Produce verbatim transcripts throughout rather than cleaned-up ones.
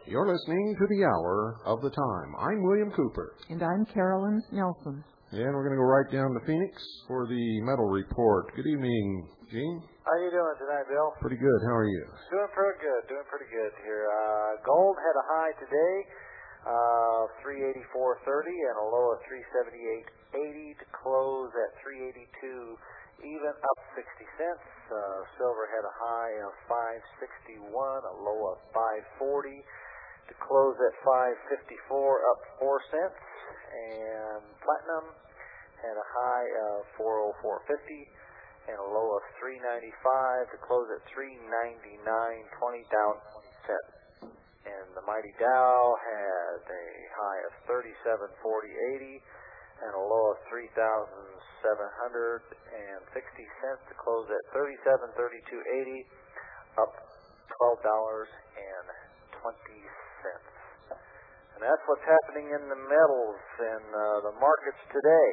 You're listening to the Hour of the Time. I'm William Cooper. And I'm Carolyn Nelson. Yeah, and we're going to go right down to Phoenix for the metal report. Good evening, Gene. How you doing tonight, Bill? Pretty good. How are you? Doing pretty good. Doing pretty good here. Uh, gold had a high today, uh, three eighty-four thirty, and a low of three seventy-eight eighty to close at three eighty-two, even up sixty cents. Uh, silver had a high of five sixty-one, a low of five forty to close at five fifty-four, up four cents. And platinum had a high of four oh four fifty and a low of three ninety-five to close at three ninety-nine twenty, down twenty cents. And the mighty Dow had a high of thirty-seven forty eighty and a low of three thousand seven hundred sixty cents to close at thirty-seven thirty-two eighty, up twelve dollars and twenty cents. And that's what's happening in the metals and uh, the markets today.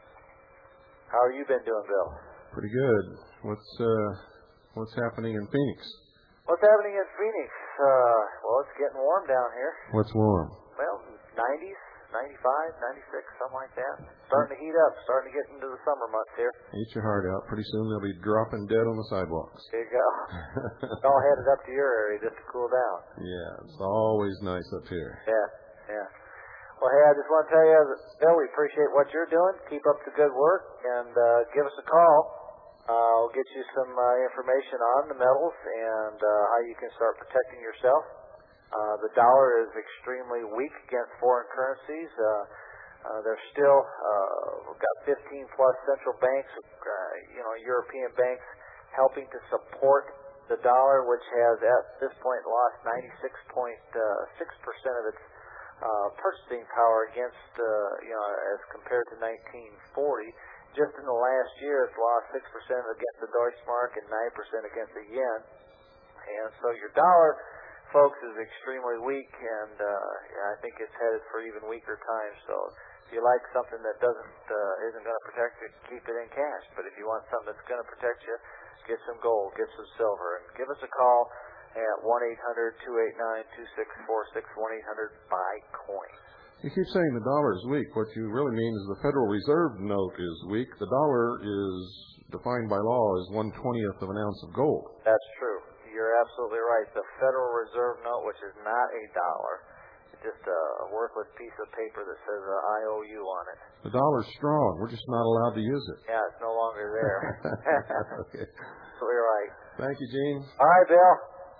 How have you been doing, Bill? Pretty good. What's uh, what's happening in Phoenix? What's happening in Phoenix? Uh, well, it's getting warm down here. What's warm? Well, nineties, ninety-five, ninety-six, something like that. Starting to heat up, starting to get into the summer months here. Eat your heart out. Pretty soon they'll be dropping dead on the sidewalks. There you go. It's all headed up to your area just to cool down. Yeah, it's always nice up here. Yeah. Yeah. Well, hey, I just want to tell you, Bill, we appreciate what you're doing. Keep up the good work and uh, give us a call. Uh, I'll get you some uh, information on the metals and uh, how you can start protecting yourself. Uh, the dollar is extremely weak against foreign currencies. Uh, uh, there's still, uh, we've got fifteen plus central banks, uh, you know, European banks helping to support the dollar, which has at this point lost ninety-six point six percent of its Uh, purchasing power against, uh, you know, as compared to nineteen forty. Just in the last year, it's lost six percent against the Deutschmark and nine percent against the yen. And so your dollar, folks, is extremely weak, and uh, I think it's headed for even weaker times. So if you like something that doesn't uh, isn't going to protect you, keep it in cash. But if you want something that's going to protect you, get some gold, get some silver, and give us a call at one eight hundred two eight nine two six four six, one eight hundred buy coin. You keep saying the dollar is weak. What you really mean is the Federal Reserve note is weak. The dollar is defined by law as one twentieth of an ounce of gold. That's true. You're absolutely right. The Federal Reserve note, which is not a dollar, it's just a worthless piece of paper that says uh, I O U on it. The dollar's strong. We're just not allowed to use it. Yeah, it's no longer there. Okay. So you're right. Thank you, Gene. All right, Bill.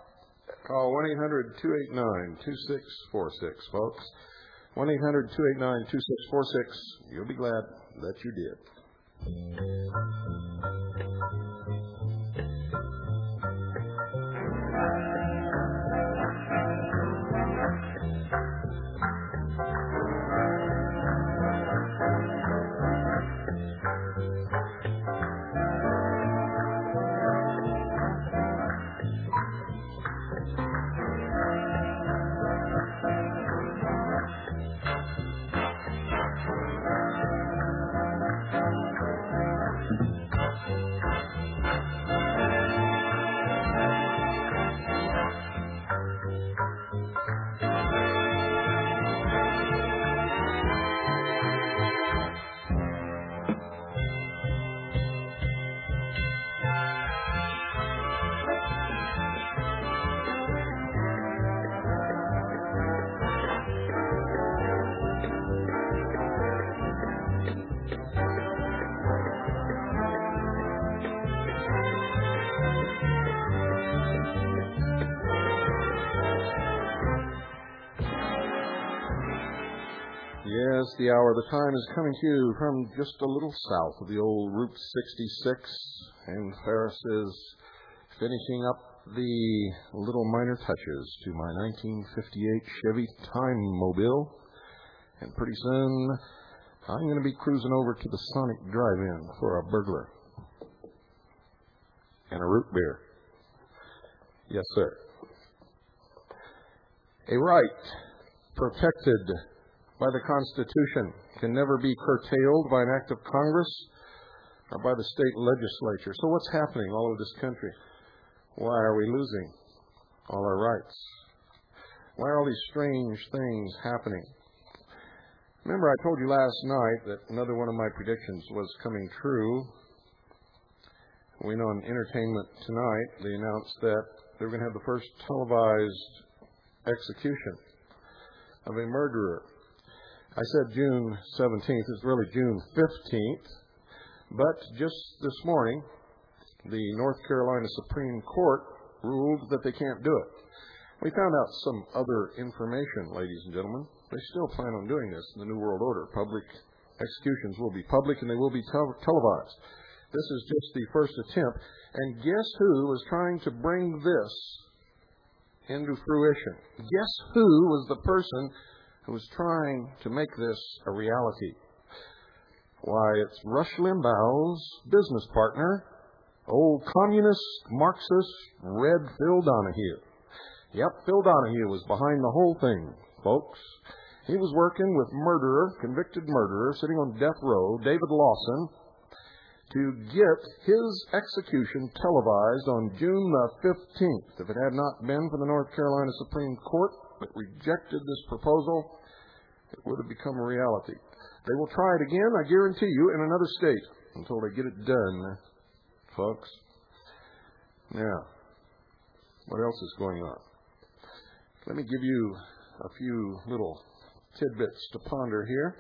Call one eight hundred two eight nine two six four six, folks. one eight hundred two eight nine two six four six. You'll be glad that you did. Yes, the Hour of the Time is coming to you from just a little south of the old Route sixty-six, and Ferris is finishing up the little minor touches to my nineteen fifty-eight Chevy Time Mobile, and pretty soon I'm going to be cruising over to the Sonic Drive-In for a burglar and a root beer. Yes, sir. A right protected by the Constitution can never be curtailed by an act of Congress or by the state legislature. So what's happening all over this country? Why are we losing all our rights? Why are all these strange things happening? Remember, I told you last night that another one of my predictions was coming true. When on Entertainment Tonight, they announced that they were going to have the first televised execution of a murderer. I said June seventeenth. It's really June fifteenth. But just this morning, the North Carolina Supreme Court ruled that they can't do it. We found out some other information, ladies and gentlemen. They still plan on doing this in the New World Order. Public executions will be public and they will be tel- televised. This is just the first attempt. And guess who was trying to bring this into fruition? Guess who was the person who was trying to make this a reality? Why, it's Rush Limbaugh's business partner, old communist, Marxist, Red Phil Donahue. Yep, Phil Donahue was behind the whole thing, folks. He was working with murderer, convicted murderer, sitting on death row, David Lawson, to get his execution televised on June the fifteenth. If it had not been for the North Carolina Supreme Court that rejected this proposal, it would have become a reality. They will try it again, I guarantee you, in another state until they get it done, folks. Now, what else is going on? Let me give you a few little tidbits to ponder here.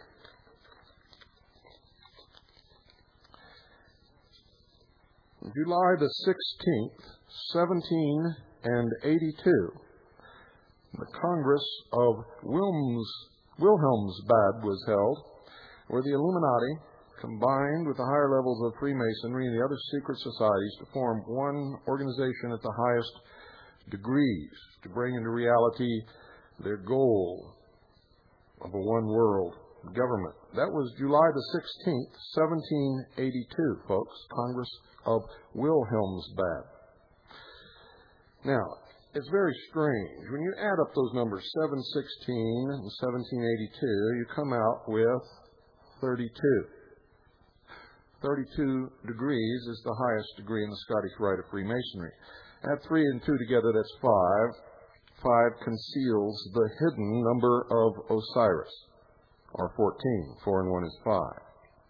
July the sixteenth, seventeen eighty-two, the Congress of Wilms, Wilhelmsbad was held, where the Illuminati combined with the higher levels of Freemasonry and the other secret societies to form one organization at the highest degrees to bring into reality their goal of a one-world government. That was July the sixteenth, seventeen eighty-two, folks, Congress of Wilhelmsbad. Now, it's very strange. When you add up those numbers, seven sixteen and seventeen eighty-two, you come out with thirty-two. thirty-two degrees is the highest degree in the Scottish Rite of Freemasonry. Add three and two together, that's five. Five conceals the hidden number of Osiris, or fourteen. Four and one is five.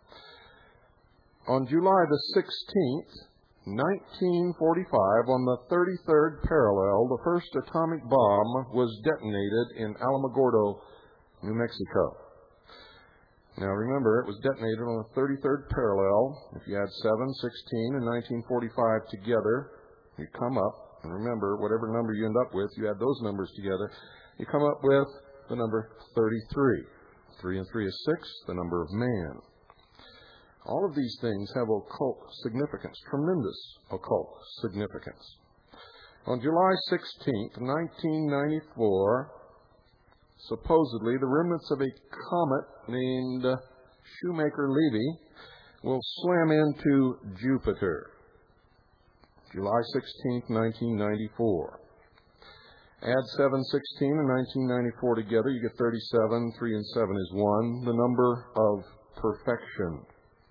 On July the sixteenth, nineteen forty-five, on the thirty-third parallel, the first atomic bomb was detonated in Alamogordo, New Mexico. Now remember, it was detonated on the thirty-third parallel. If you add seven, sixteen, and nineteen forty-five together, you come up, and remember, whatever number you end up with, you add those numbers together, you come up with the number thirty-three. Three and three is six, the number of man. All of these things have occult significance, tremendous occult significance. On July sixteenth, nineteen ninety-four, supposedly the remnants of a comet named Shoemaker-Levy will slam into Jupiter. July sixteenth, nineteen ninety-four. Add seven, sixteen, and nineteen ninety-four together, you get thirty-seven. three and seven is one, the number of perfection.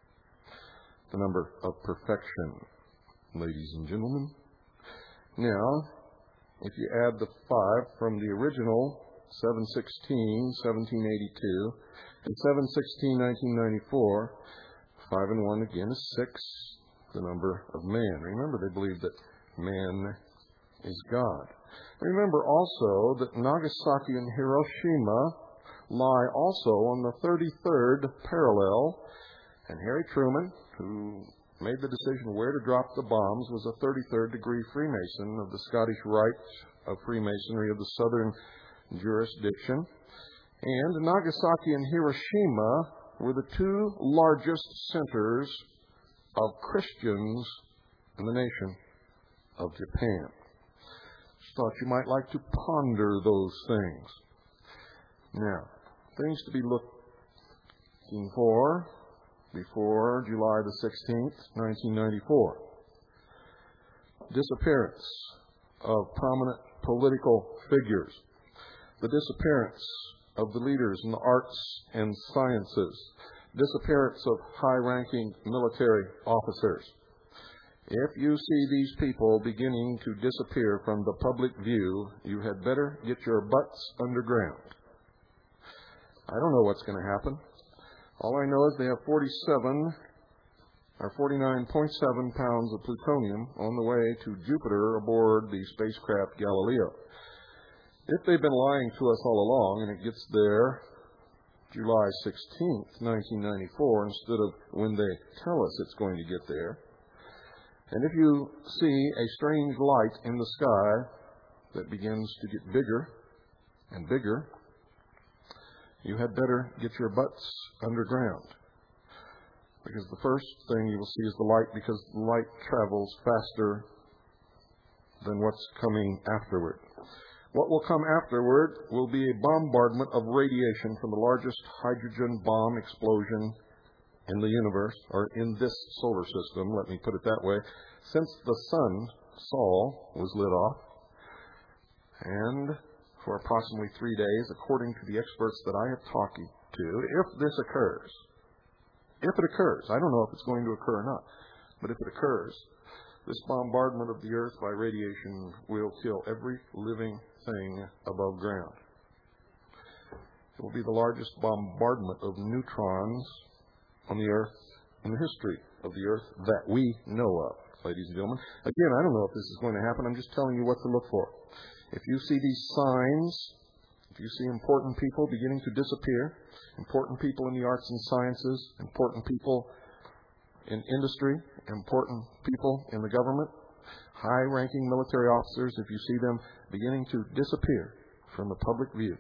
The number of perfection, ladies and gentlemen. Now, if you add the five from the original seven sixteen, seventeen eighty-two, and seven sixteen, nineteen ninety-four, five and one again is six, the number of man. Remember, they believe that man is God. Remember also that Nagasaki and Hiroshima lie also on the thirty-third parallel, and Harry Truman, who made the decision where to drop the bombs, was a thirty-third degree Freemason of the Scottish Rite of Freemasonry of the Southern jurisdiction. And Nagasaki and Hiroshima were the two largest centers of Christians in the nation of Japan. Just thought you might like to ponder those things. Now, things to be looking for before July the sixteenth, nineteen ninety-four. Disappearance of prominent political figures. The disappearance of the leaders in the arts and sciences. Disappearance of high-ranking military officers. If you see these people beginning to disappear from the public view, you had better get your butts underground. I don't know what's going to happen. All I know is they have forty-seven or forty-nine point seven pounds of plutonium on the way to Jupiter aboard the spacecraft Galileo. If they've been lying to us all along and it gets there July sixteenth, nineteen ninety-four, instead of when they tell us it's going to get there, and if you see a strange light in the sky that begins to get bigger and bigger, you had better get your butts underground. Because the first thing you will see is the light, because the light travels faster than what's coming afterward. What will come afterward will be a bombardment of radiation from the largest hydrogen bomb explosion in the universe, or in this solar system, let me put it that way, since the sun, Sol, was lit off. And for approximately three days, according to the experts that I have talked to, if this occurs, if it occurs, I don't know if it's going to occur or not, but if it occurs, this bombardment of the earth by radiation will kill every living thing above ground. It will be the largest bombardment of neutrons on the earth in the history of the earth that we know of, ladies and gentlemen. Again, I don't know if this is going to happen. I'm just telling you what to look for. If you see these signs, if you see important people beginning to disappear, important people in the arts and sciences, important people in industry, important people in the government, high-ranking military officers, if you see them beginning to disappear from the public view,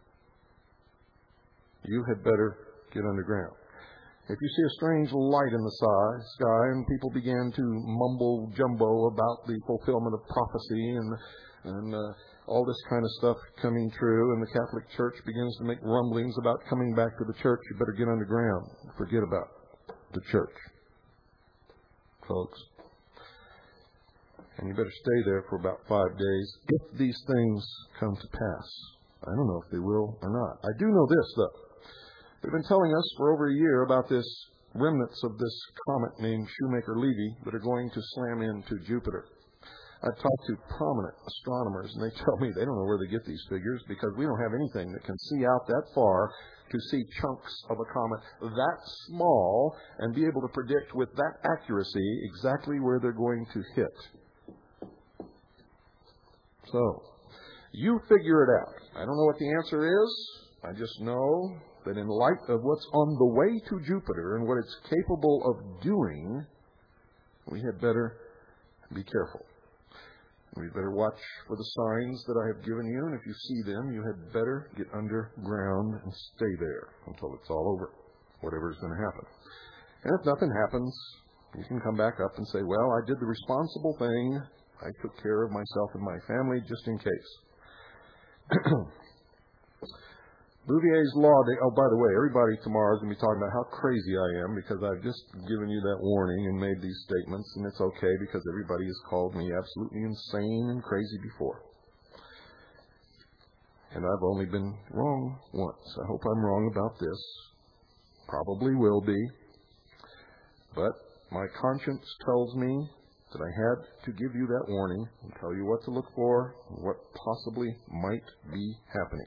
you had better get underground. If you see a strange light in the sky and people begin to mumble jumbo about the fulfillment of prophecy and and uh, all this kind of stuff coming true, and the Catholic Church begins to make rumblings about coming back to the church, you better get underground. Forget about the church, folks. And you better stay there for about five days if these things come to pass. I don't know if they will or not. I do know this, though. They've been telling us for over a year about this remnants of this comet named Shoemaker-Levy that are going to slam into Jupiter. I've talked to prominent astronomers, and they tell me they don't know where they get these figures because we don't have anything that can see out that far to see chunks of a comet that small and be able to predict with that accuracy exactly where they're going to hit. So, you figure it out. I don't know what the answer is. I just know that in light of what's on the way to Jupiter and what it's capable of doing, we had better be careful. We better watch for the signs that I have given you, and if you see them, you had better get underground and stay there until it's all over, whatever is going to happen. And if nothing happens, you can come back up and say, well, I did the responsible thing. I took care of myself and my family just in case. Bouvier's law, they, oh, by the way, everybody tomorrow is going to be talking about how crazy I am because I've just given you that warning and made these statements, and it's okay because everybody has called me absolutely insane and crazy before. And I've only been wrong once. I hope I'm wrong about this. Probably will be. But my conscience tells me that I had to give you that warning and tell you what to look for and what possibly might be happening.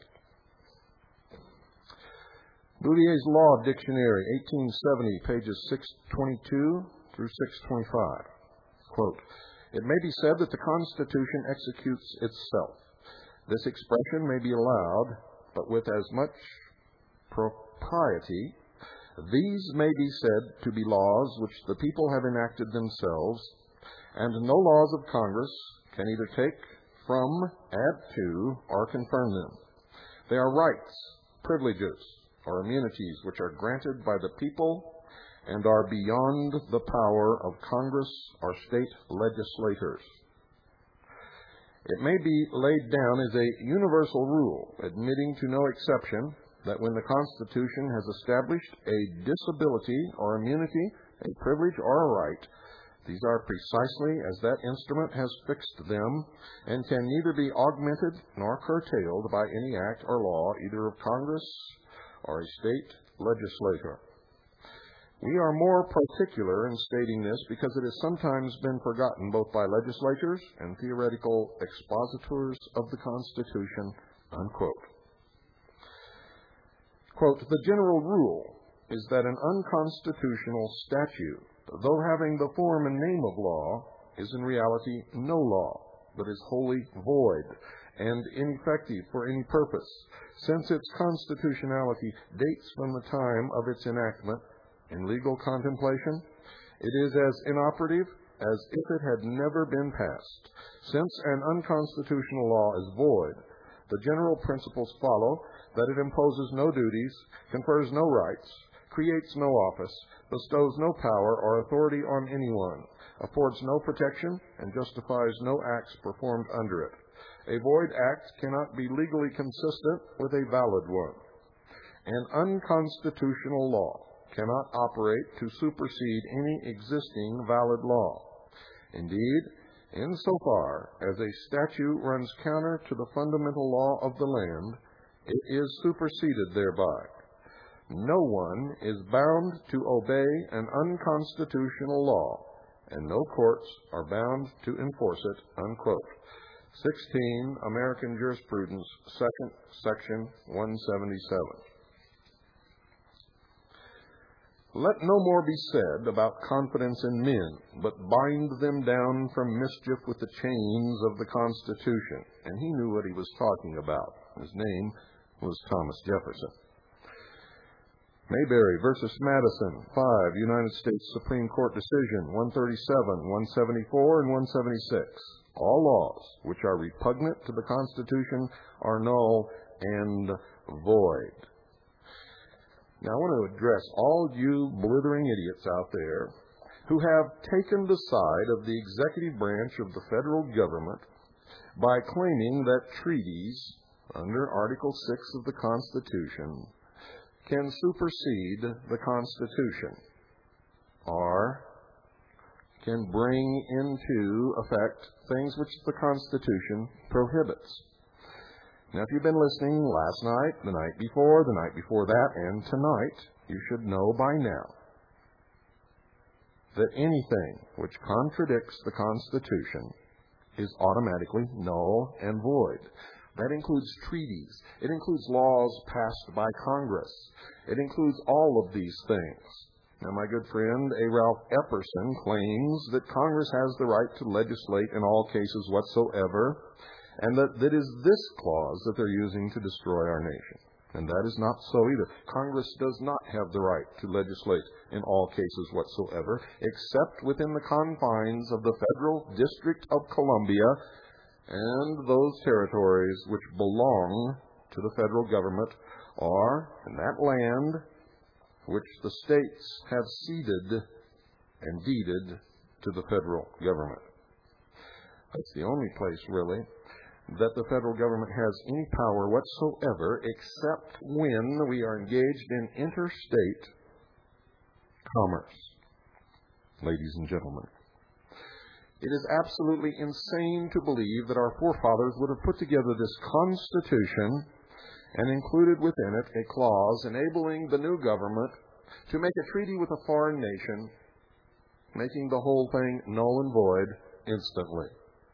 Bouvier's Law Dictionary, eighteen seventy, pages six twenty-two through six twenty-five. Quote, it may be said that the Constitution executes itself. This expression may be allowed, but with as much propriety. These may be said to be laws which the people have enacted themselves, and no laws of Congress can either take from, add to, or confirm them. They are rights, privileges, or immunities which are granted by the people and are beyond the power of Congress or state legislators. It may be laid down as a universal rule, admitting to no exception, that when the Constitution has established a disability or immunity, a privilege or a right, these are precisely as that instrument has fixed them, and can neither be augmented nor curtailed by any act or law, either of Congress or a state legislator. We are more particular in stating this because it has sometimes been forgotten both by legislators and theoretical expositors of the Constitution, unquote. Quote, the general rule is that an unconstitutional statute, though having the form and name of law, is in reality no law, but is wholly void and ineffective for any purpose, since its constitutionality dates from the time of its enactment. In legal contemplation, it is as inoperative as if it had never been passed. Since an unconstitutional law is void, the general principles follow that it imposes no duties, confers no rights, creates no office, bestows no power or authority on anyone, affords no protection, and justifies no acts performed under it. A void act cannot be legally consistent with a valid one. An unconstitutional law cannot operate to supersede any existing valid law. Indeed, insofar as a statute runs counter to the fundamental law of the land, it is superseded thereby. No one is bound to obey an unconstitutional law, and no courts are bound to enforce it, unquote. sixteen, American Jurisprudence, second section, one seventy-seven. Let no more be said about confidence in men, but bind them down from mischief with the chains of the Constitution. And he knew what he was talking about. His name was Thomas Jefferson. Mayberry versus Madison, five, United States Supreme Court decision, one thirty-seven, one seventy-four, and one seventy-six. All laws which are repugnant to the Constitution are null and void. Now, I want to address all you blithering idiots out there who have taken the side of the executive branch of the federal government by claiming that treaties under Article six of the Constitution can supersede the Constitution or can bring into effect things which the Constitution prohibits. Now, if you've been listening last night, the night before, the night before that, and tonight, you should know by now that anything which contradicts the Constitution is automatically null and void. That includes treaties. It includes laws passed by Congress. It includes all of these things. Now, my good friend, A. Ralph Epperson, claims that Congress has the right to legislate in all cases whatsoever, and that it is this clause that they're using to destroy our nation. And that is not so either. Congress does not have the right to legislate in all cases whatsoever, except within the confines of the Federal District of Columbia and those territories which belong to the federal government, or in that land which the states have ceded and deeded to the federal government. That's the only place, really, that the federal government has any power whatsoever except when we are engaged in interstate commerce. Ladies and gentlemen, it is absolutely insane to believe that our forefathers would have put together this Constitution and included within it a clause enabling the new government to make a treaty with a foreign nation, making the whole thing null and void instantly.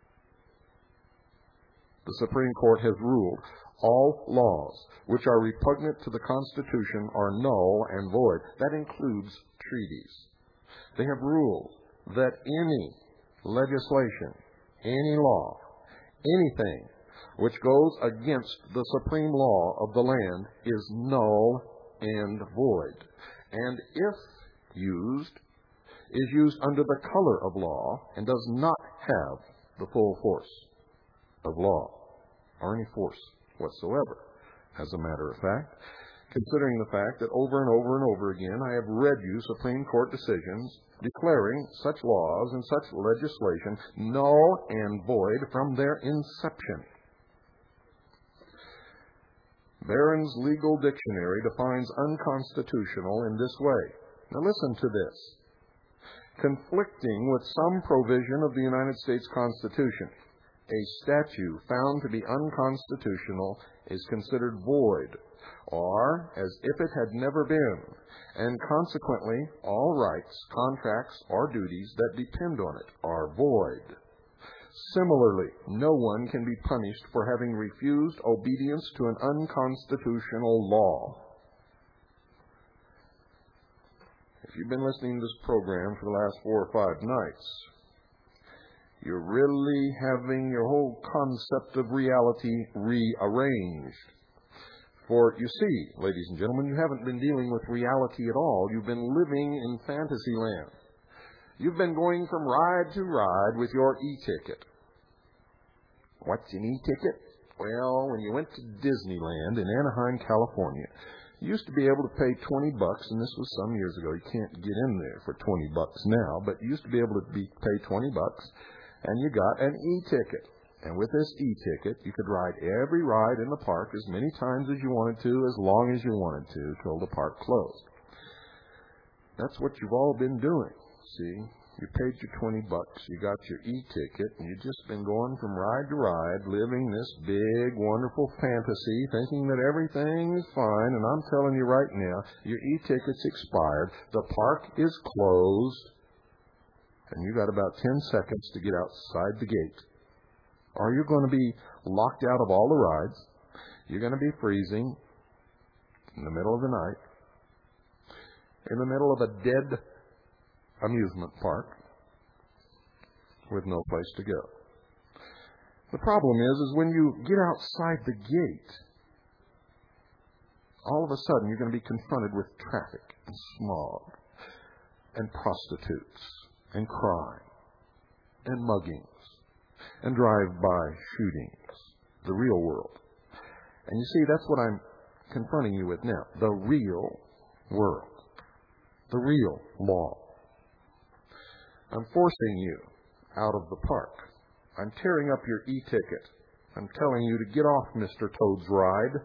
The Supreme Court has ruled all laws which are repugnant to the Constitution are null and void. That includes treaties. They have ruled that any legislation, any law, anything which goes against the supreme law of the land is null and void. And if used, is used under the color of law and does not have the full force of law or any force whatsoever. As a matter of fact, considering the fact that over and over and over again I have read you Supreme Court decisions declaring such laws and such legislation null and void from their inception. Barron's Legal Dictionary defines unconstitutional in this way. Now listen to this. Conflicting with some provision of the United States Constitution, a statute found to be unconstitutional is considered void or as if it had never been, and consequently all rights, contracts, or duties that depend on it are void. Similarly, no one can be punished for having refused obedience to an unconstitutional law. If you've been listening to this program for the last four or five nights, you're really having your whole concept of reality rearranged. For you see, ladies and gentlemen, you haven't been dealing with reality at all. You've been living in fantasy land. You've been going from ride to ride with your e-ticket. What's an e-ticket? Well, when you went to Disneyland in Anaheim, California, you used to be able to pay twenty bucks, and this was some years ago. You can't get in there for twenty bucks now, but you used to be able to be, pay twenty bucks, and you got an e-ticket. And with this e-ticket, you could ride every ride in the park as many times as you wanted to, as long as you wanted to, till the park closed. That's what you've all been doing, see? You paid your twenty bucks, you got your e-ticket, and you've just been going from ride to ride, living this big, wonderful fantasy, thinking that everything is fine. And I'm telling you right now, your e-ticket's expired, the park is closed, and you got about ten seconds to get outside the gate. Or you're going to be locked out of all the rides. You're going to be freezing in the middle of the night, in the middle of a dead amusement park with no place to go. The problem is, is when you get outside the gate, all of a sudden you're going to be confronted with traffic and smog and prostitutes and crime and muggings and drive-by shootings, the real world. And you see, that's what I'm confronting you with now, the real world, the real law. I'm forcing you out of the park. I'm tearing up your e-ticket. I'm telling you to get off Mister Toad's ride.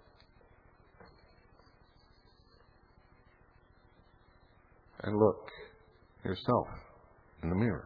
And look yourself in the mirror.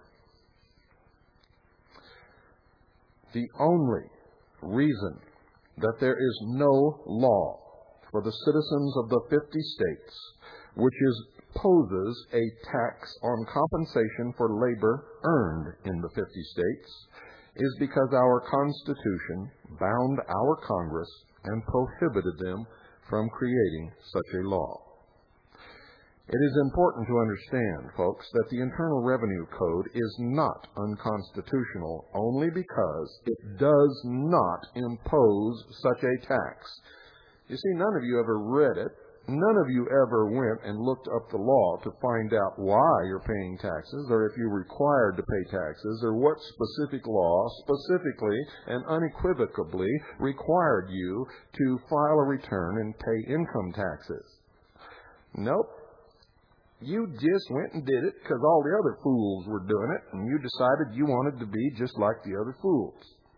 The only reason that there is no law for the citizens of the fifty states, which is poses a tax on compensation for labor earned in the fifty states, is because our Constitution bound our Congress and prohibited them from creating such a law. It is important to understand, folks, that the Internal Revenue Code is not unconstitutional only because it does not impose such a tax. You see, none of you ever read it. None of you ever went and looked up the law to find out why you're paying taxes, or if you're required to pay taxes, or what specific law specifically and unequivocally required you to file a return and pay income taxes. Nope. You just went and did it because all the other fools were doing it, and you decided you wanted to be just like the other fools.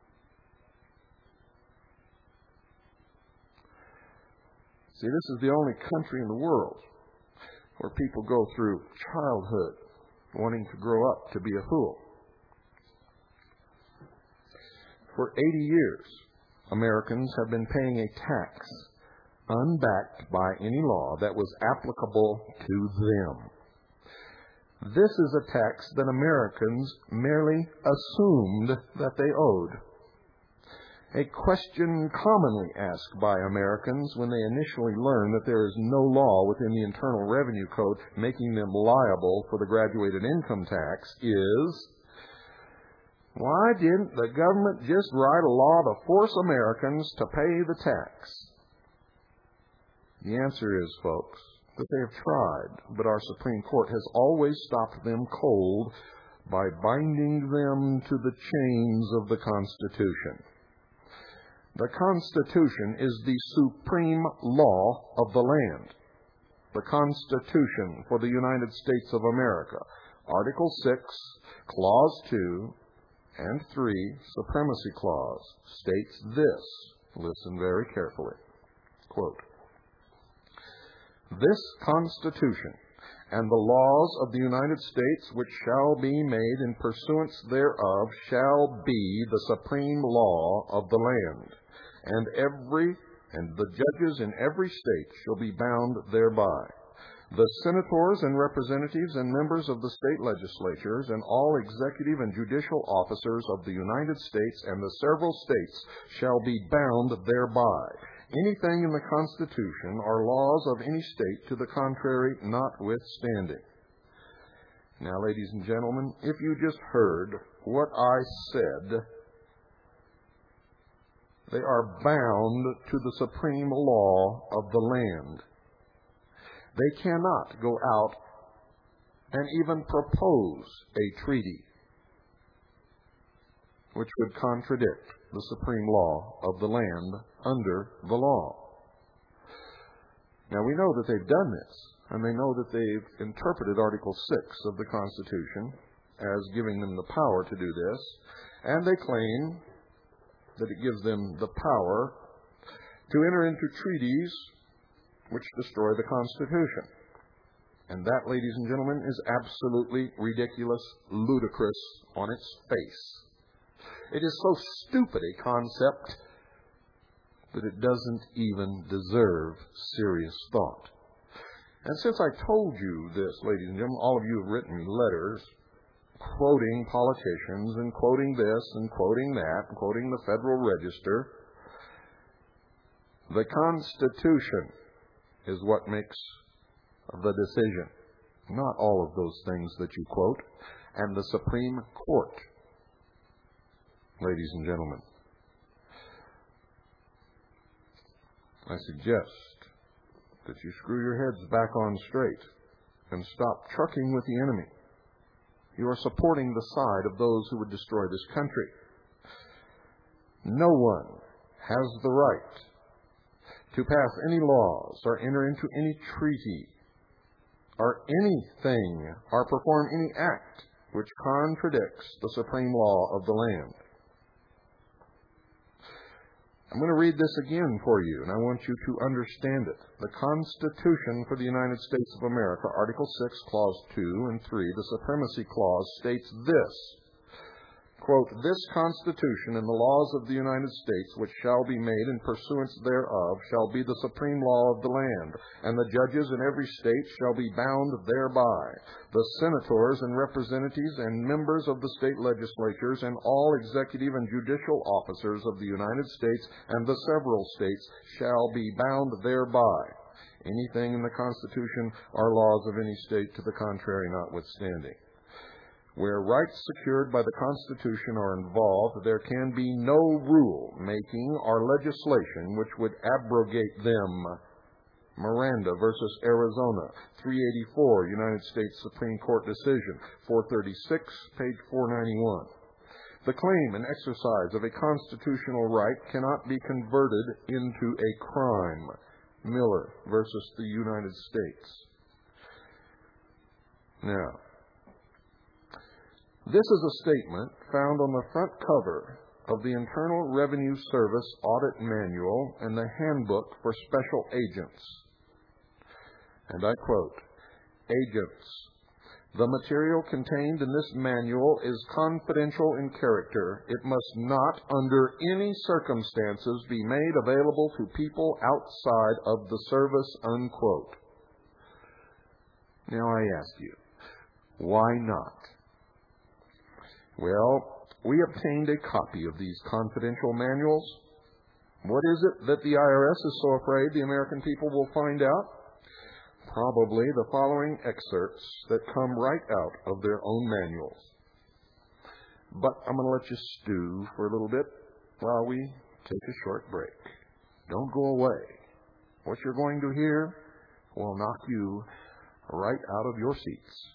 See, this is the only country in the world where people go through childhood wanting to grow up to be a fool. For eighty years, Americans have been paying a tax unbacked by any law that was applicable to them. This is a tax that Americans merely assumed that they owed. A question commonly asked by Americans when they initially learn that there is no law within the Internal Revenue Code making them liable for the graduated income tax is, why didn't the government just write a law to force Americans to pay the tax? The answer is, folks, that they have tried, but our Supreme Court has always stopped them cold by binding them to the chains of the Constitution. The Constitution is the supreme law of the land. The Constitution for the United States of America, Article six, Clause two, and three, Supremacy Clause, states this. Listen very carefully. Quote, "This Constitution and the laws of the United States which shall be made in pursuance thereof shall be the supreme law of the land, and every and the judges in every state shall be bound thereby. The senators and representatives and members of the state legislatures and all executive and judicial officers of the United States and the several states shall be bound thereby. Anything in the Constitution or laws of any state to the contrary notwithstanding. Now, ladies and gentlemen, if you just heard what I said, they are bound to the supreme law of the land. They cannot go out and even propose a treaty which would contradict the supreme law of the land under the law. Now, we know that they've done this, and they know that they've interpreted Article six of the Constitution as giving them the power to do this, and they claim that it gives them the power to enter into treaties which destroy the Constitution. And that, ladies and gentlemen, is absolutely ridiculous, ludicrous on its face. It is so stupid a concept that it doesn't even deserve serious thought. And since I told you this, ladies and gentlemen, all of you have written me letters quoting politicians and quoting this and quoting that and quoting the Federal Register. The Constitution is what makes the decision, not all of those things that you quote, and the Supreme Court, ladies and gentlemen. I suggest that you screw your heads back on straight and stop trucking with the enemy. You are supporting the side of those who would destroy this country. No one has the right to pass any laws or enter into any treaty or anything or perform any act which contradicts the supreme law of the land. I'm going to read this again for you, and I want you to understand it. The Constitution for the United States of America, Article six, Clause two and three, the Supremacy Clause, states this, quote, "This Constitution and the laws of the United States which shall be made in pursuance thereof shall be the supreme law of the land, and the judges in every state shall be bound thereby. The senators and representatives and members of the state legislatures and all executive and judicial officers of the United States and the several states shall be bound thereby. Anything in the Constitution or laws of any state to the contrary notwithstanding." Where rights secured by the Constitution are involved, there can be no rule making or legislation which would abrogate them. Miranda versus Arizona, three eighty-four, United States Supreme Court decision, four thirty-six, page four ninety-one. The claim and exercise of a constitutional right cannot be converted into a crime. Miller versus the United States. Now, this is a statement found on the front cover of the Internal Revenue Service Audit Manual and the Handbook for Special Agents. And I quote, "Agents, the material contained in this manual is confidential in character. It must not, under any circumstances, be made available to people outside of the service," unquote. Now I ask you, why not? Well, we obtained a copy of these confidential manuals. What is it that the I R S is so afraid the American people will find out? Probably the following excerpts that come right out of their own manuals. But I'm going to let you stew for a little bit while we take a short break. Don't go away. What you're going to hear will knock you right out of your seats.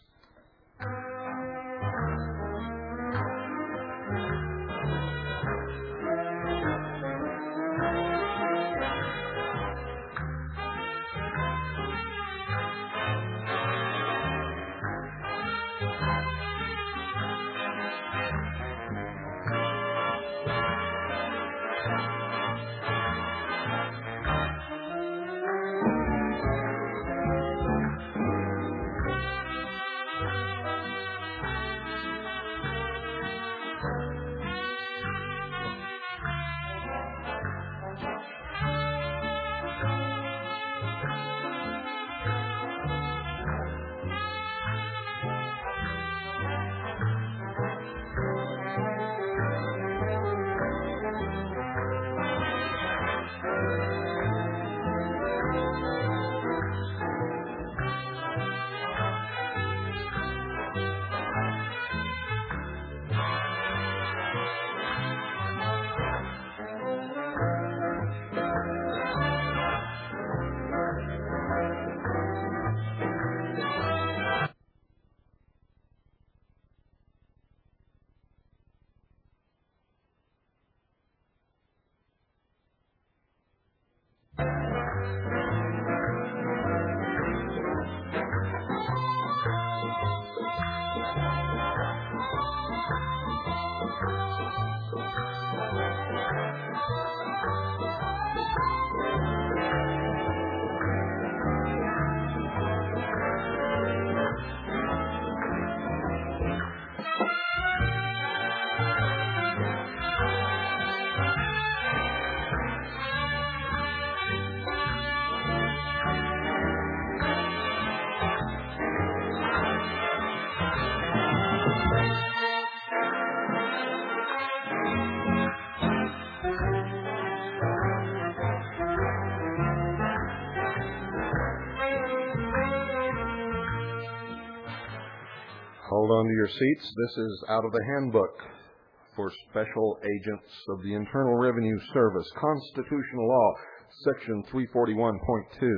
on to your seats. This is out of the handbook for Special Agents of the Internal Revenue Service, Constitutional Law, Section three forty-one point two.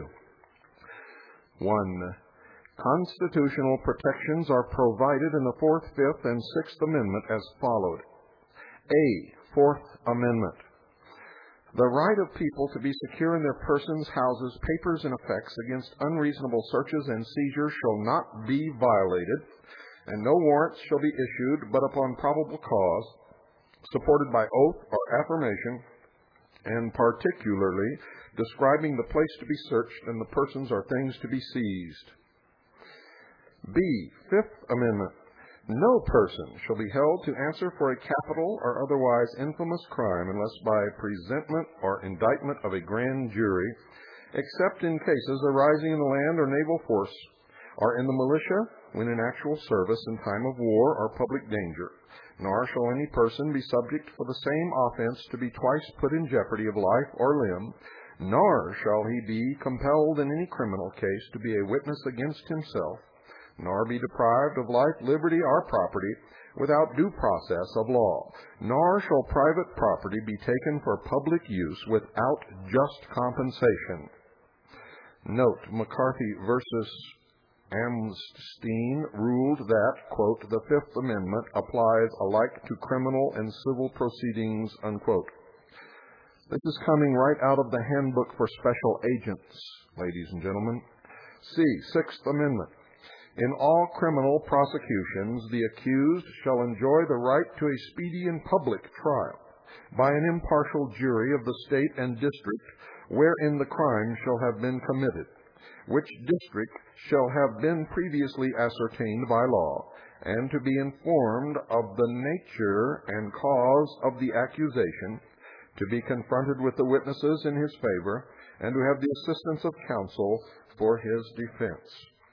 one. Constitutional protections are provided in the Fourth, Fifth, and Sixth Amendment as followed. A. Fourth Amendment. The right of people to be secure in their persons, houses, papers, and effects against unreasonable searches and seizures shall not be violated, and no warrants shall be issued but upon probable cause, supported by oath or affirmation, and particularly describing the place to be searched and the persons or things to be seized. B. Fifth Amendment. No person shall be held to answer for a capital or otherwise infamous crime unless by presentment or indictment of a grand jury, except in cases arising in the land or naval force, or in the militia when in actual service in time of war or public danger. Nor shall any person be subject for the same offense to be twice put in jeopardy of life or limb, nor shall he be compelled in any criminal case to be a witness against himself, nor be deprived of life, liberty, or property without due process of law, nor shall private property be taken for public use without just compensation. Note, McCarthy versus Amstein ruled that, quote, the Fifth Amendment applies alike to criminal and civil proceedings, unquote. This is coming right out of the Handbook for Special Agents, ladies and gentlemen. C. Sixth Amendment. In all criminal prosecutions, the accused shall enjoy the right to a speedy and public trial by an impartial jury of the state and district wherein the crime shall have been committed, which district shall have been previously ascertained by law, and to be informed of the nature and cause of the accusation, to be confronted with the witnesses in his favor, and to have the assistance of counsel for his defense.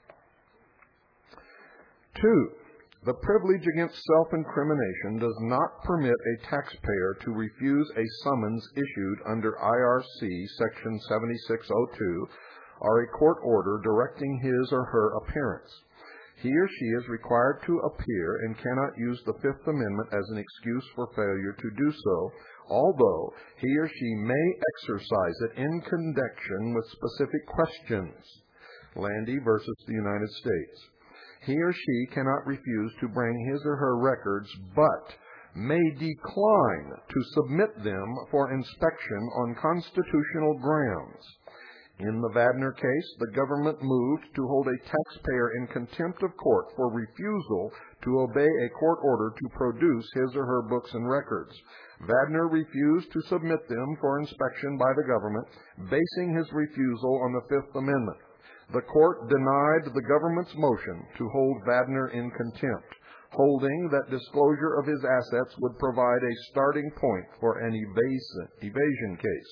Two, the privilege against self-incrimination does not permit a taxpayer to refuse a summons issued under I R C Section seventy-six oh two or a court order directing his or her appearance. He or she is required to appear and cannot use the Fifth Amendment as an excuse for failure to do so, although he or she may exercise it in connection with specific questions. Landy versus the United States. He or she cannot refuse to bring his or her records, but may decline to submit them for inspection on constitutional grounds. In the Vadner case, the government moved to hold a taxpayer in contempt of court for refusal to obey a court order to produce his or her books and records. Vadner refused to submit them for inspection by the government, basing his refusal on the Fifth Amendment. The court denied the government's motion to hold Vadner in contempt, holding that disclosure of his assets would provide a starting point for an evasion case.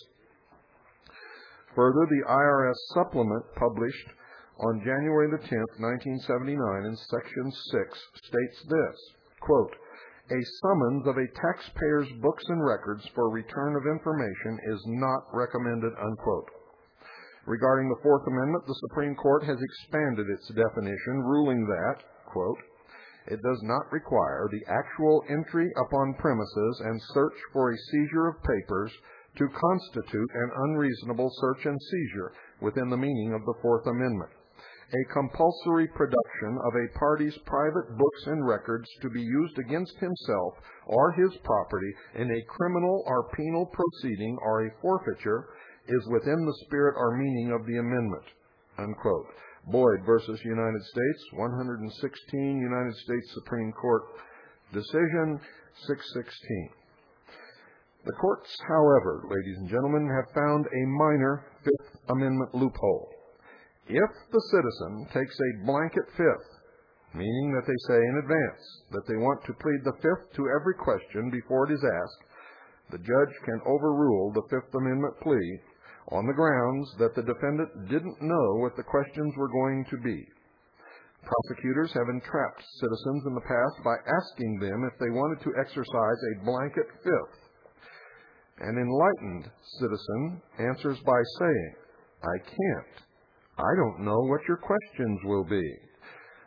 Further, the I R S supplement published on January the tenth, nineteen seventy-nine in Section six states this, quote, a summons of a taxpayer's books and records for return of information is not recommended, unquote. Regarding the Fourth Amendment, the Supreme Court has expanded its definition, ruling that, quote, it does not require the actual entry upon premises and search for a seizure of papers to constitute an unreasonable search and seizure within the meaning of the Fourth Amendment. A compulsory production of a party's private books and records to be used against himself or his property in a criminal or penal proceeding or a forfeiture is within the spirit or meaning of the amendment, unquote. Boyd versus United States, one sixteen, United States Supreme Court decision, six sixteen. The courts, however, ladies and gentlemen, have found a minor Fifth Amendment loophole. If the citizen takes a blanket fifth, meaning that they say in advance that they want to plead the fifth to every question before it is asked, the judge can overrule the Fifth Amendment plea on the grounds that the defendant didn't know what the questions were going to be. Prosecutors have entrapped citizens in the past by asking them if they wanted to exercise a blanket fifth. An enlightened citizen answers by saying, I can't. I don't know what your questions will be.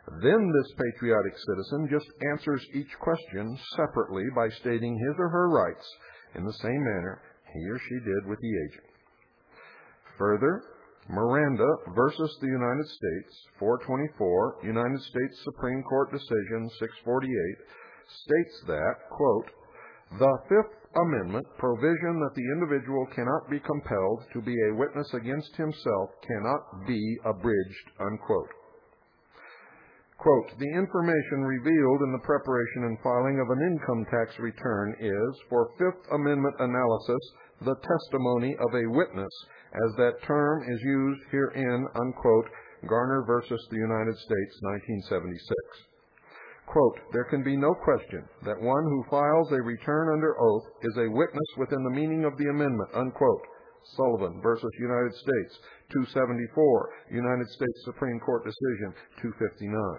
Then this patriotic citizen just answers each question separately by stating his or her rights in the same manner he or she did with the agent. Further, Miranda versus the United States, four twenty-four, United States Supreme Court Decision six forty-eight, states that, quote, "The Fifth Amendment provision that the individual cannot be compelled to be a witness against himself cannot be abridged," unquote. Quote, "The information revealed in the preparation and filing of an income tax return is, for Fifth Amendment analysis, the testimony of a witness, as that term is used herein," unquote, Garner versus the United States, nineteen seventy-six. Quote, "There can be no question that one who files a return under oath is a witness within the meaning of the amendment," unquote. Sullivan versus United States, two seventy-four, United States Supreme Court Decision, two fifty-nine.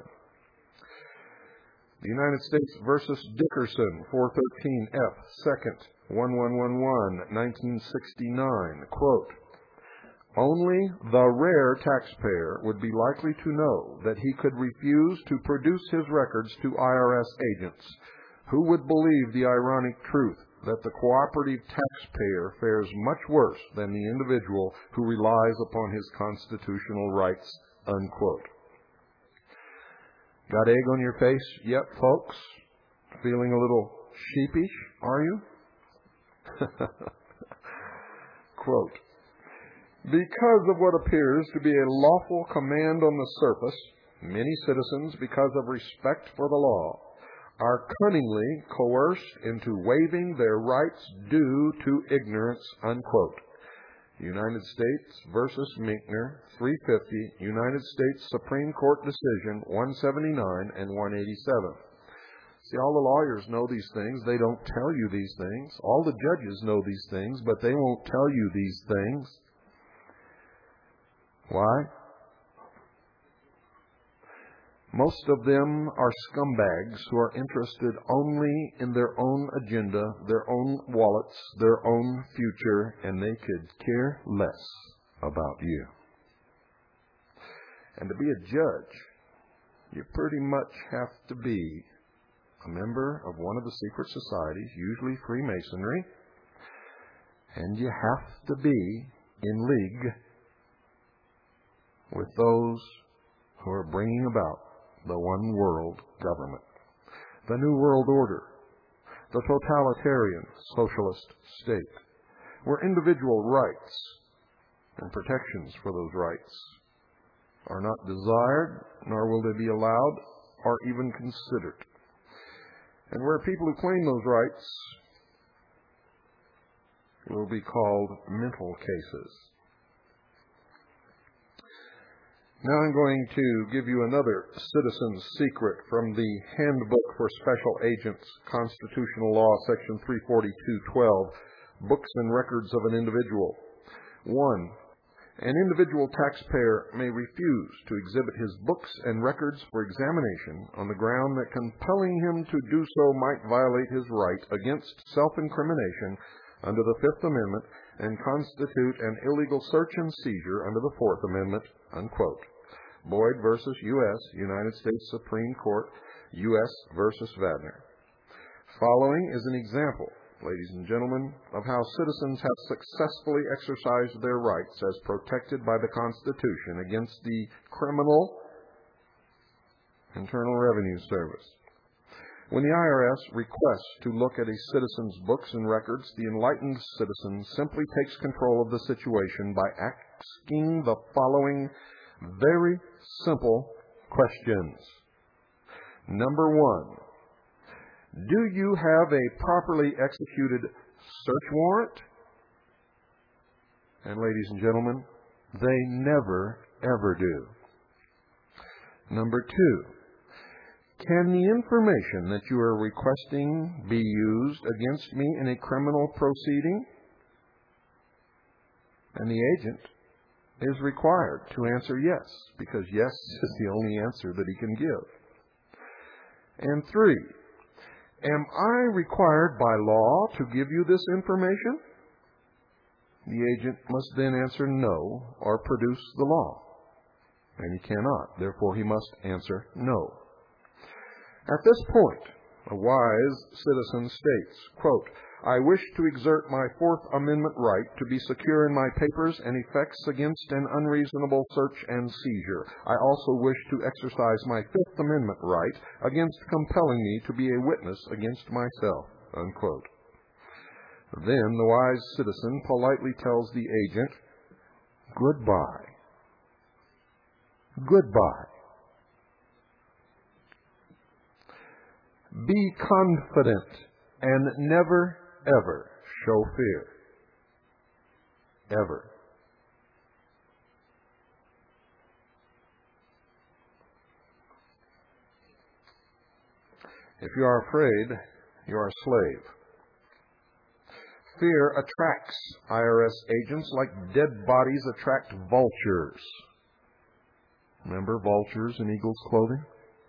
The United States versus Dickerson, four thirteen F, second, eleven eleven, nineteen sixty-nine, quote, "Only the rare taxpayer would be likely to know that he could refuse to produce his records to I R S agents. Who would believe the ironic truth that the cooperative taxpayer fares much worse than the individual who relies upon his constitutional rights," unquote. Got egg on your face yet, folks? Feeling a little sheepish, are you? Quote, "Because of what appears to be a lawful command on the surface, many citizens, because of respect for the law, are cunningly coerced into waiving their rights due to ignorance," unquote. United States versus Minkner, three fifty, United States Supreme Court Decision, one seventy-nine and one eighty-seven. See, all the lawyers know these things. They don't tell you these things. All the judges know these things, but they won't tell you these things. Why? Most of them are scumbags who are interested only in their own agenda, their own wallets, their own future, and they could care less about you. And to be a judge, you pretty much have to be a member of one of the secret societies, usually Freemasonry, and you have to be in league with those who are bringing about the one world government, the New World Order, the totalitarian socialist state, where individual rights and protections for those rights are not desired, nor will they be allowed or even considered, and where people who claim those rights will be called mental cases. Now I'm going to give you another citizen's secret from the Handbook for Special Agents, Constitutional Law, Section three forty-two twelve, Books and Records of an Individual. One, an individual taxpayer may refuse to exhibit his books and records for examination on the ground that compelling him to do so might violate his right against self-incrimination under the Fifth Amendment and constitute an illegal search and seizure under the Fourth Amendment, unquote. Boyd versus U S, United States Supreme Court, U S versus Vadner. Following is an example, ladies and gentlemen, of how citizens have successfully exercised their rights as protected by the Constitution against the criminal Internal Revenue Service. When the I R S requests to look at a citizen's books and records, the enlightened citizen simply takes control of the situation by asking the following very simple questions. Number one, do you have a properly executed search warrant? And ladies and gentlemen, they never, ever do. Number two, can the information that you are requesting be used against me in a criminal proceeding? And the agent is required to answer yes, because yes is the only answer that he can give. And three, am I required by law to give you this information? The agent must then answer no or produce the law. And he cannot. Therefore, he must answer no. At this point, a wise citizen states, quote, I wish to exert my Fourth Amendment right to be secure in my papers and effects against an unreasonable search and seizure. I also wish to exercise my Fifth Amendment right against compelling me to be a witness against myself, unquote. Then the wise citizen politely tells the agent, goodbye. Goodbye. Be confident and never, ever show fear. Ever. If you are afraid, you are a slave. Fear attracts I R S agents like dead bodies attract vultures. Remember vultures in eagle's clothing?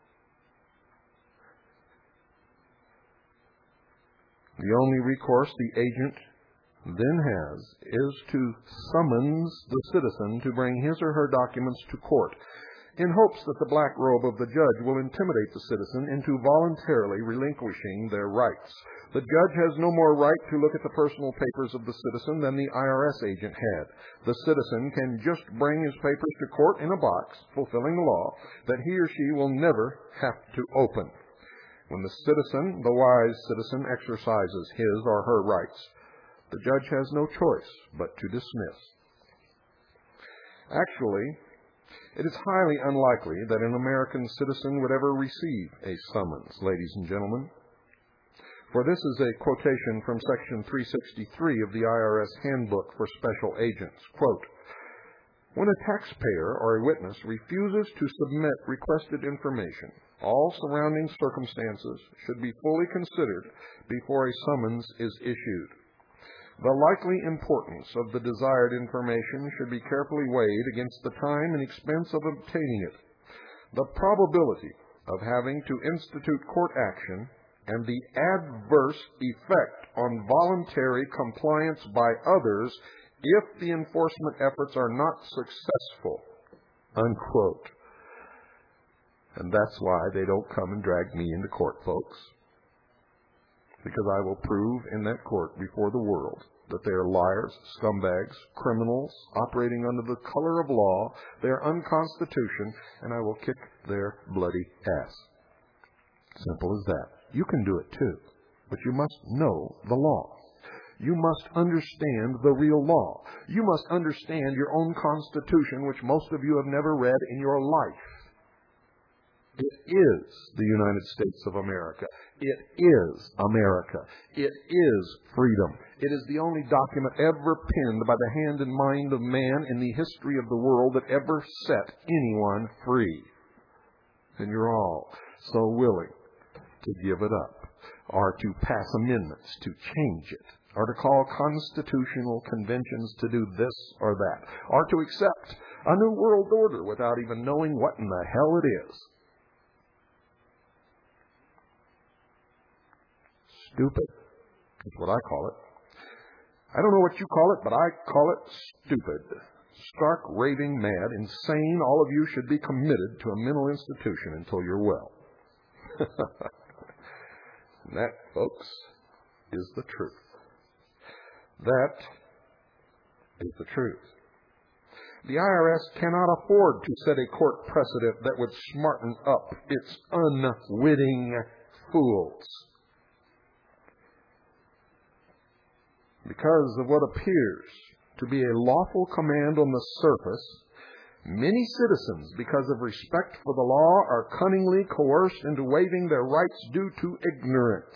The only recourse the agent then has is to summons the citizen to bring his or her documents to court, in hopes that the black robe of the judge will intimidate the citizen into voluntarily relinquishing their rights. The judge has no more right to look at the personal papers of the citizen than the I R S agent had. The citizen can just bring his papers to court in a box, fulfilling the law, that he or she will never have to open. When the citizen, the wise citizen, exercises his or her rights, the judge has no choice but to dismiss. Actually, it is highly unlikely that an American citizen would ever receive a summons, ladies and gentlemen. For this is a quotation from Section three sixty-three of the I R S Handbook for Special Agents. Quote, when a taxpayer or a witness refuses to submit requested information, all surrounding circumstances should be fully considered before a summons is issued. The likely importance of the desired information should be carefully weighed against the time and expense of obtaining it. The probability of having to institute court action and the adverse effect on voluntary compliance by others if the enforcement efforts are not successful, unquote. And that's why they don't come and drag me into court, folks. Because I will prove in that court before the world that they are liars, scumbags, criminals, operating under the color of law. They are unconstitutional, and I will kick their bloody ass. Simple as that. You can do it too, but you must know the law. You must understand the real law. You must understand your own Constitution, which most of you have never read in your life. It is the United States of America. It is America. It is freedom. It is the only document ever penned by the hand and mind of man in the history of the world that ever set anyone free. And you're all so willing to give it up, or to pass amendments to change it, or to call constitutional conventions to do this or that, or to accept a new world order without even knowing what in the hell it is. Stupid is what I call it. I don't know what you call it, but I call it stupid. Stark, raving, mad, insane. All of you should be committed to a mental institution until you're well. And that, folks, is the truth. That is the truth. The I R S cannot afford to set a court precedent that would smarten up its unwitting fools. Because of what appears to be a lawful command on the surface, many citizens, because of respect for the law, are cunningly coerced into waiving their rights due to ignorance.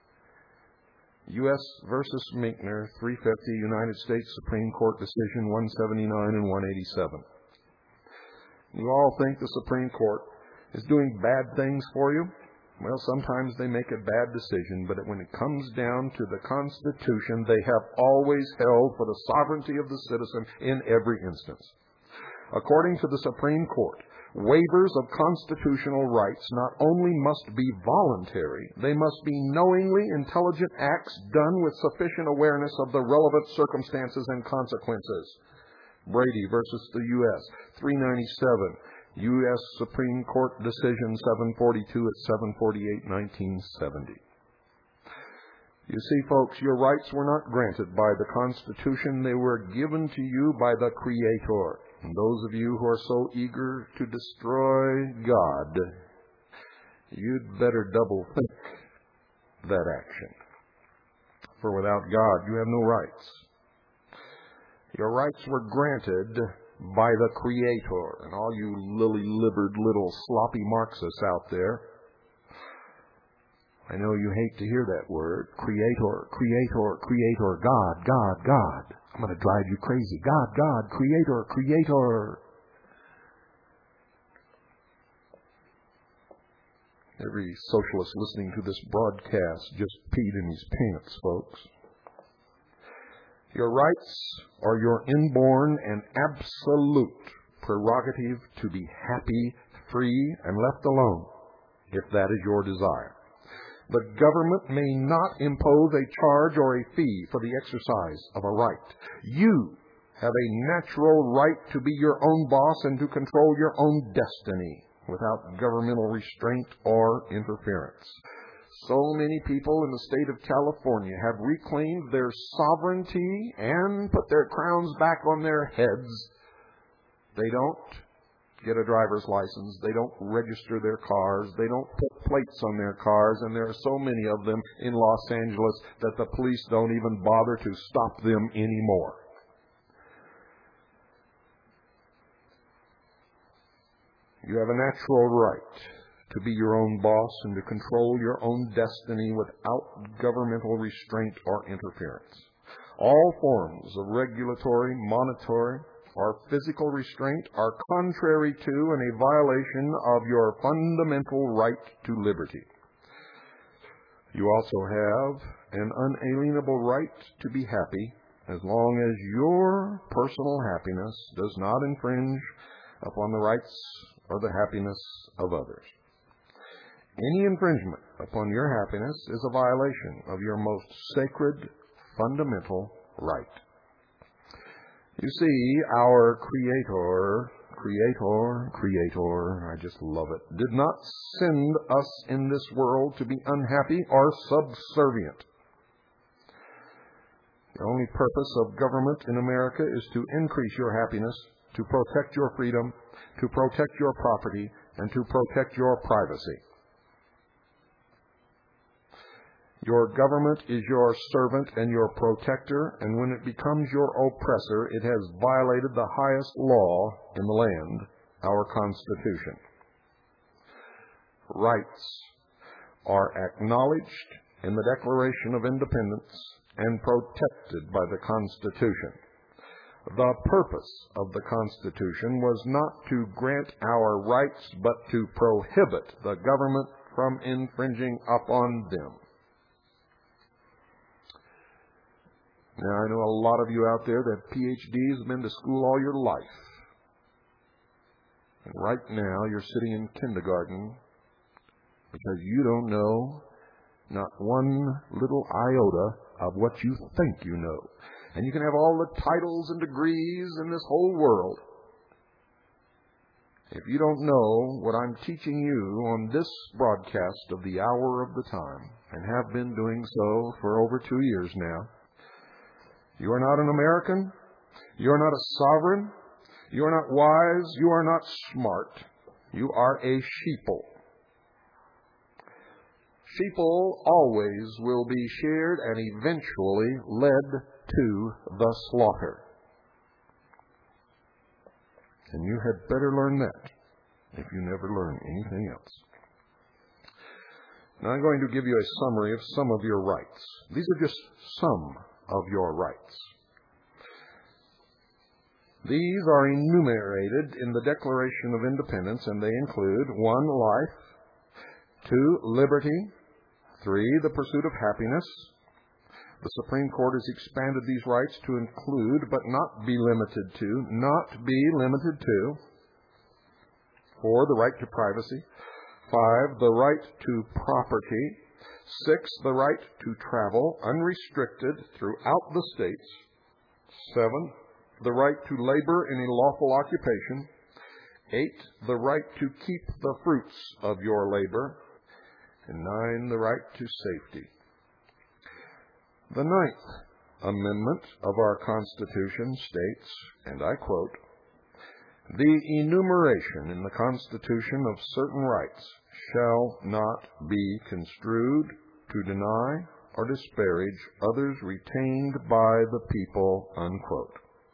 U S versus Minkner, three fifty, United States Supreme Court Decision one seventy-nine and one eighty-seven. You all think the Supreme Court is doing bad things for you? Well, sometimes they make a bad decision, but when it comes down to the Constitution, they have always held for the sovereignty of the citizen in every instance. According to the Supreme Court, waivers of constitutional rights not only must be voluntary, they must be knowingly intelligent acts done with sufficient awareness of the relevant circumstances and consequences. Brady versus the U S, three ninety-seven. U S Supreme Court Decision seven forty-two at seven forty-eight, nineteen seventy. You see, folks, your rights were not granted by the Constitution. They were given to you by the Creator. And those of you who are so eager to destroy God, you'd better double think that action. For without God, you have no rights. Your rights were granted by the Creator. And all you lily-livered little sloppy Marxists out there, I know you hate to hear that word. Creator, Creator, Creator, God, God, God. I'm going to drive you crazy. God, God, Creator, Creator. Every socialist listening to this broadcast just peed in his pants, folks. Your rights are your inborn and absolute prerogative to be happy, free, and left alone, if that is your desire. The government may not impose a charge or a fee for the exercise of a right. You have a natural right to be your own boss and to control your own destiny without governmental restraint or interference. So many people in the state of California have reclaimed their sovereignty and put their crowns back on their heads. They don't get a driver's license. They don't register their cars. They don't put plates on their cars. And there are so many of them in Los Angeles that the police don't even bother to stop them anymore. You have a natural right to be your own boss and to control your own destiny without governmental restraint or interference. All forms of regulatory, monetary, or physical restraint are contrary to and a violation of your fundamental right to liberty. You also have an unalienable right to be happy as long as your personal happiness does not infringe upon the rights or the happiness of others. Any infringement upon your happiness is a violation of your most sacred, fundamental right. You see, our Creator, Creator, Creator, I just love it, did not send us in this world to be unhappy or subservient. The only purpose of government in America is to increase your happiness, to protect your freedom, to protect your property, and to protect your privacy. Your government is your servant and your protector, and when it becomes your oppressor, it has violated the highest law in the land, our Constitution. Rights are acknowledged in the Declaration of Independence and protected by the Constitution. The purpose of the Constitution was not to grant our rights, but to prohibit the government from infringing upon them. Now, I know a lot of you out there that have P H Ds, have been to school all your life. And right now, you're sitting in kindergarten because you don't know not one little iota of what you think you know. And you can have all the titles and degrees in this whole world. If you don't know what I'm teaching you on this broadcast of the Hour of the Time, and have been doing so for over two years now, you are not an American. You are not a sovereign. You are not wise. You are not smart. You are a sheeple. Sheeple always will be sheared and eventually led to the slaughter. And you had better learn that if you never learn anything else. Now I'm going to give you a summary of some of your rights. These are just some of your rights. These are enumerated in the Declaration of Independence, and they include one, life, two, liberty, three, the pursuit of happiness. The Supreme Court has expanded these rights to include, but not be limited to, not be limited to, four, the right to privacy, five, the right to property, six, the right to travel unrestricted throughout the states. Seven, the right to labor in a lawful occupation. Eight, the right to keep the fruits of your labor. And nine, the right to safety. The Ninth Amendment of our Constitution states, and I quote, "The enumeration in the Constitution of certain rights shall not be construed to deny or disparage others retained by the people," unquote.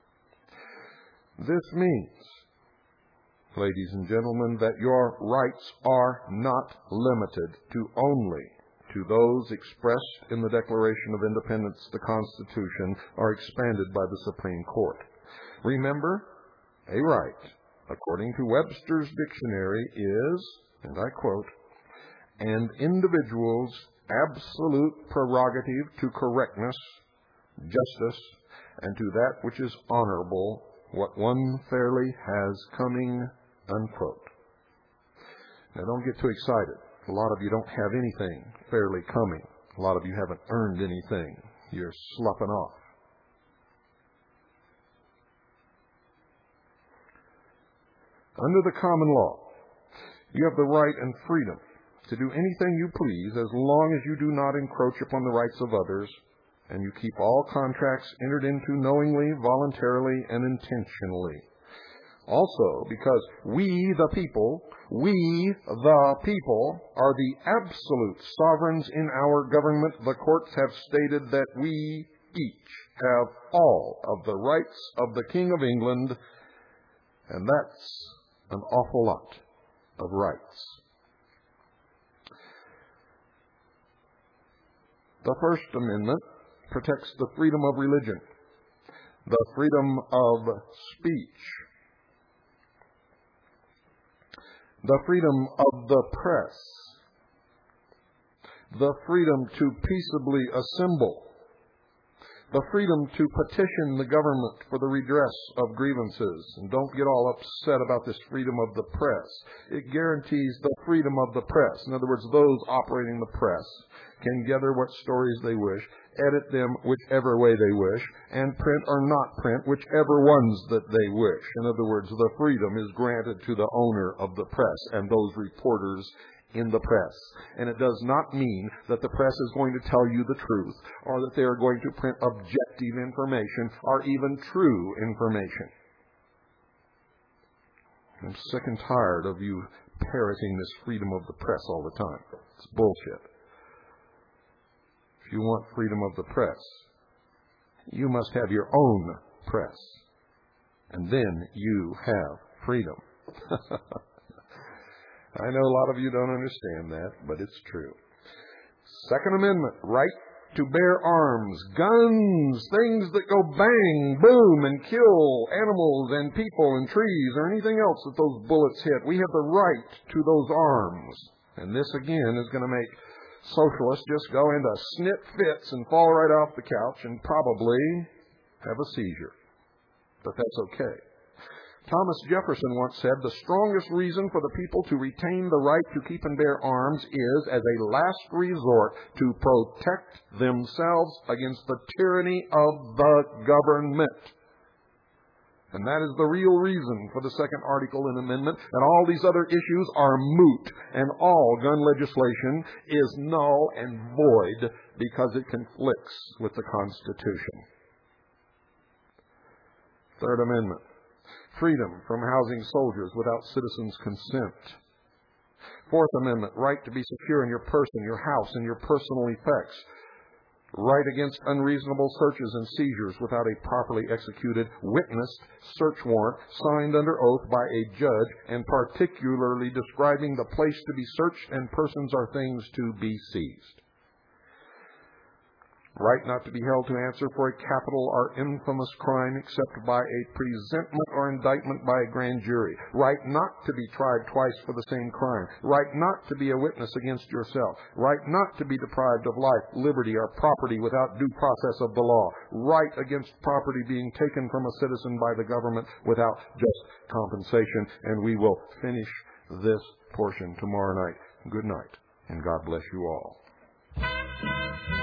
This means, ladies and gentlemen, that your rights are not limited to only to those expressed in the Declaration of Independence, the Constitution, or expanded by the Supreme Court. Remember, a right, according to Webster's dictionary, is, and I quote, "an individual's absolute prerogative to correctness, justice, and to that which is honorable, what one fairly has coming," unquote. Now, don't get too excited. A lot of you don't have anything fairly coming. A lot of you haven't earned anything. You're sloughing off. Under the common law, you have the right and freedom to do anything you please as long as you do not encroach upon the rights of others, and you keep all contracts entered into knowingly, voluntarily, and intentionally. Also, because we, the people, we, the people, are the absolute sovereigns in our government, the courts have stated that we each have all of the rights of the King of England, and that's an awful lot of rights. The First Amendment protects the freedom of religion, the freedom of speech, the freedom of the press, the freedom to peaceably assemble, the freedom to petition the government for the redress of grievances. And don't get all upset about this freedom of the press. It guarantees the freedom of the press. In other words, those operating the press can gather what stories they wish, edit them whichever way they wish, and print or not print whichever ones that they wish. In other words, the freedom is granted to the owner of the press and those reporters in the press. And it does not mean that the press is going to tell you the truth, or that they are going to print objective information or even true information. I'm sick and tired of you parroting this freedom of the press all the time. It's bullshit. If you want freedom of the press, you must have your own press. And then you have freedom. I know a lot of you don't understand that, but it's true. Second Amendment, right to bear arms, guns, things that go bang, boom, and kill animals and people and trees or anything else that those bullets hit. We have the right to those arms. And this, again, is going to make socialists just go into snit fits and fall right off the couch and probably have a seizure. But that's okay. Thomas Jefferson once said, "The strongest reason for the people to retain the right to keep and bear arms is, as a last resort, to protect themselves against the tyranny of the government." And that is the real reason for the second article in the amendment. And all these other issues are moot. And all gun legislation is null and void because it conflicts with the Constitution. Third Amendment. Freedom from housing soldiers without citizens' consent. Fourth Amendment, right to be secure in your person, your house, and your personal effects. Right against unreasonable searches and seizures without a properly executed, witnessed search warrant signed under oath by a judge and particularly describing the place to be searched and persons or things to be seized. Right not to be held to answer for a capital or infamous crime except by a presentment or indictment by a grand jury. Right not to be tried twice for the same crime. Right not to be a witness against yourself. Right not to be deprived of life, liberty, or property without due process of the law. Right against property being taken from a citizen by the government without just compensation. And we will finish this portion tomorrow night. Good night, and God bless you all.